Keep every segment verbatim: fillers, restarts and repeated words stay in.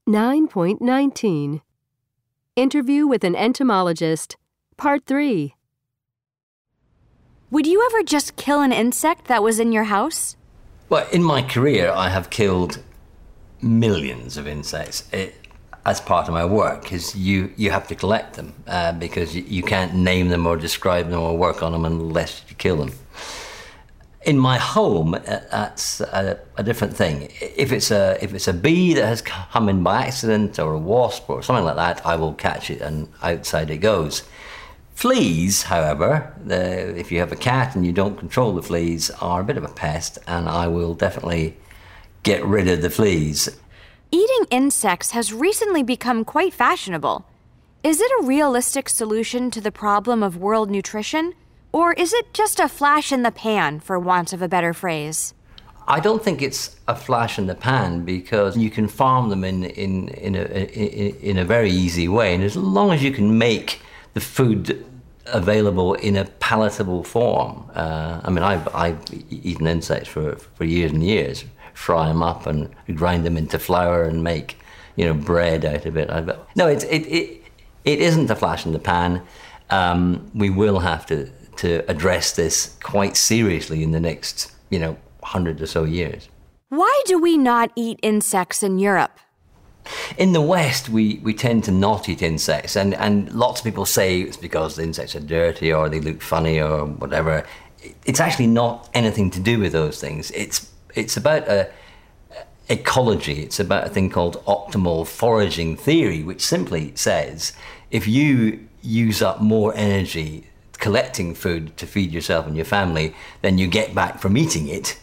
nine point nineteen. Interview with an entomologist, Part three. Would you ever just kill an insect that was in your house? Well, in my career, I have killed millions of insects it, as part of my work, because you, you have to collect them, uh, because you, you can't name them or describe them or work on them unless you kill them. In my home, uh, that's a, a different thing. If it's a if it's a bee that has come in by accident, or a wasp or something like that, I will catch it and outside it goes. Fleas, however, the, if you have a cat and you don't control the fleas, are a bit of a pest, and I will definitely get rid of the fleas. Eating insects has recently become quite fashionable. Is it a realistic solution to the problem of world nutrition? Or is it just a flash in the pan, for want of a better phrase? I don't think it's a flash in the pan, because you can farm them in, in, in, a, in, in a very easy way. And as long as you can make the food available in a palatable form. Uh, I mean, I've, I've eaten insects for, for years and years, fry them up and grind them into flour and make, you know, bread out of it. No, it, it, it, it isn't a flash in the pan. Um, we will have to to address this quite seriously in the next, you know, hundred or so years. Why do we not eat insects in Europe? In the West, we, we tend to not eat insects, and, and lots of people say it's because the insects are dirty or they look funny or whatever. It's actually not anything to do with those things. It's, it's about a, ecology. It's about a thing called optimal foraging theory, which simply says if you use up more energy collecting food to feed yourself and your family than you get back from eating it,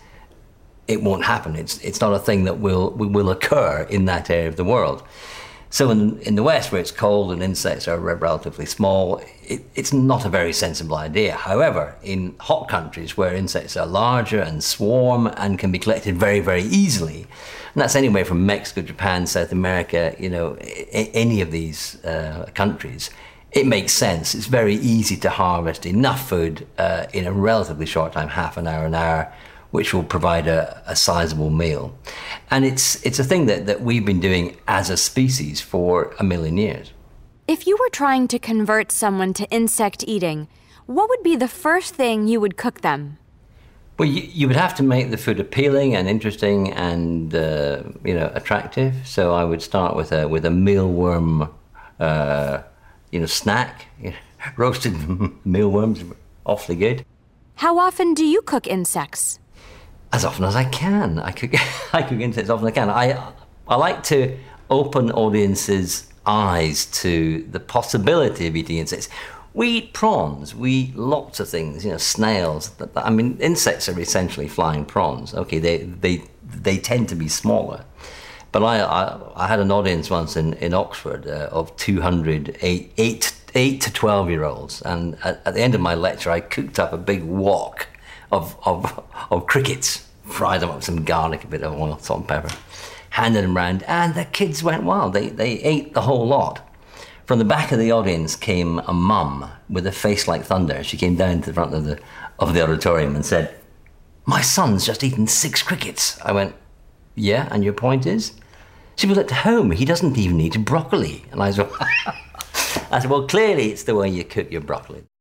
it won't happen. It's it's not a thing that will will occur in that area of the world. So in in the West, where it's cold and insects are relatively small, it, it's not a very sensible idea. However, in hot countries where insects are larger and swarm and can be collected very, very easily, and that's anywhere from Mexico, Japan, South America, you know, a, any of these uh, countries, it makes sense. It's very easy to harvest enough food uh, in a relatively short time, half an hour, an hour, which will provide a, a sizable meal. And it's it's a thing that, that we've been doing as a species for a million years. If you were trying to convert someone to insect eating, what would be the first thing you would cook them? Well, you, you would have to make the food appealing and interesting and uh, you know, attractive. So I would start with a with a mealworm uh, you know, snack. Roasted mealworms, awfully good. How often do you cook insects? As often as I can. I cook I cook insects as often as I can. I I like to open audiences' eyes to the possibility of eating insects. We eat prawns, we eat lots of things, you know, snails. I mean, insects are essentially flying prawns. Okay, they they they tend to be smaller. But I, I, I had an audience once in, in Oxford uh, of two hundred eight, eight, eight to twelve-year-olds, and at, at the end of my lecture, I cooked up a big wok of, of, of crickets, fried them up with some garlic, a bit of oil, salt and pepper, handed them round, and the kids went wild. They, they ate the whole lot. From the back of the audience came a mum with a face like thunder. She came down to the front of the, of the auditorium and said, "My son's just eaten six crickets." I went, "Yeah, and your point is?" She was at home, he doesn't even eat broccoli. And I said, I said, well, clearly it's the way you cook your broccoli.